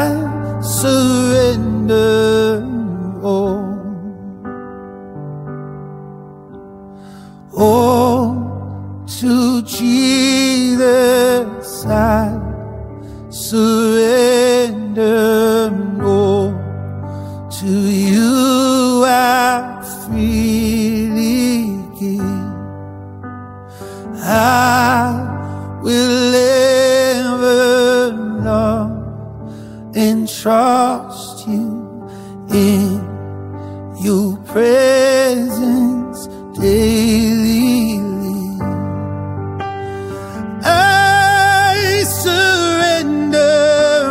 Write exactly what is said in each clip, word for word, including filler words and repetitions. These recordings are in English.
surrender all. Oh, to Jesus I surrender all. To you I freely give. I will ever love and trust you in your presence daily live. I surrender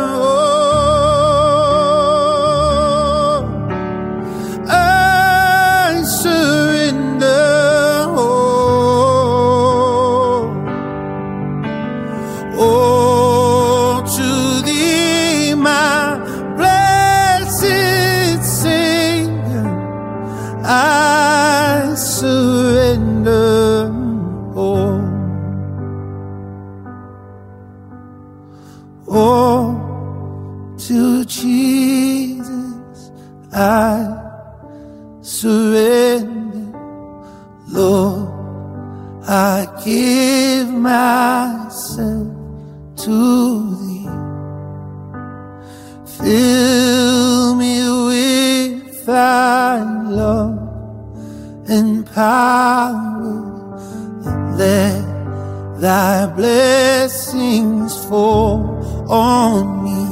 all. I surrender all. Oh, to thee, my blessed Savior, I surrender all. Oh, to Jesus I surrender. Lord, I give myself to thee. Fill me with thy love and power, and let thy blessings fall on me.